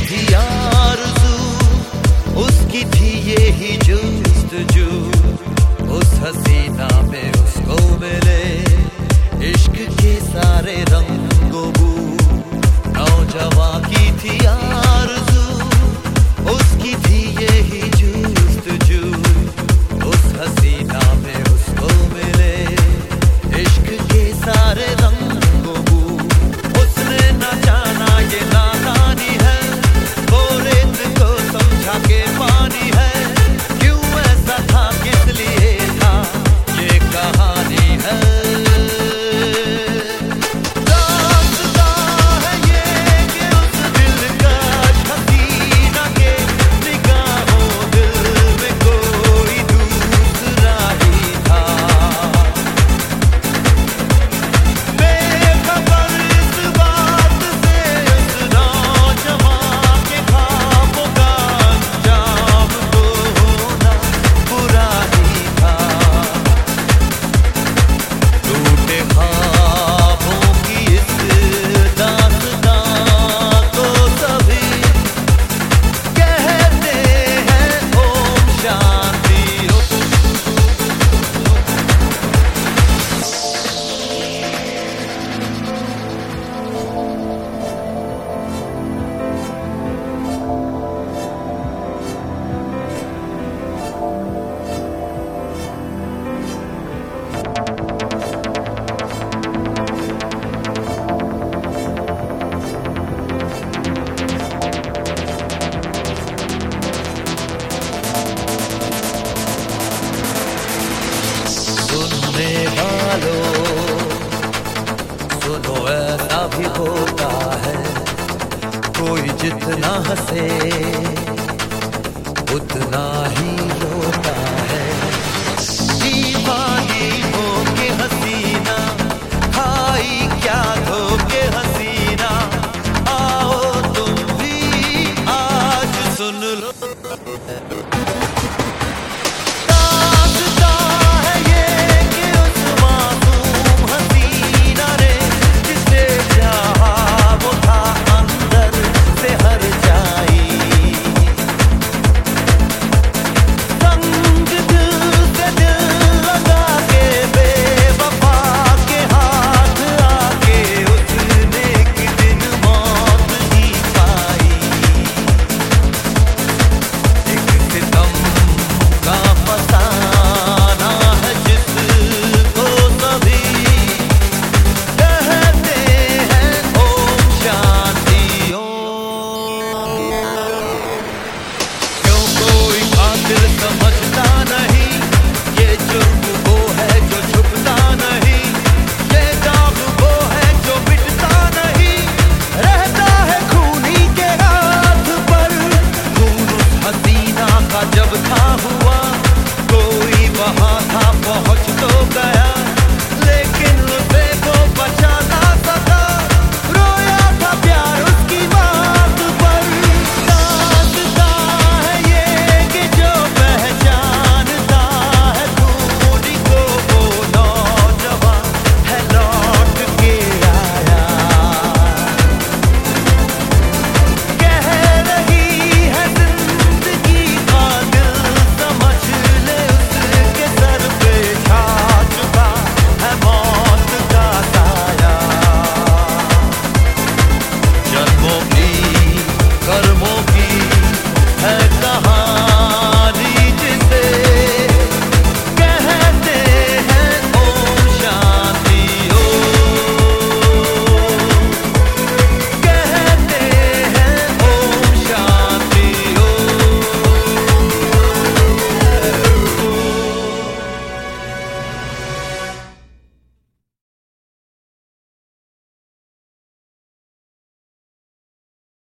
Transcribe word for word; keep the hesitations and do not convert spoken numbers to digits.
थी आरज़ू, उसकी थी ये ही जुस्तजू। उस हसीना में उसको मिले इश्क के सारे रंगो बू। नौजवां की थी आरज़ू, उसकी थी ये ही जुस्तजू। उस हसीना में उसको मिले इश्क के सारे रंगो बू। उसने न जाना ये नादानी है, वो रेत को समझा के पानी है। क्यों ऐसा था, किस लिए था, ये कहानी है। सुनने वालों सुनो, ऐसा भी होता है, कोई जितना हंसे उतना ही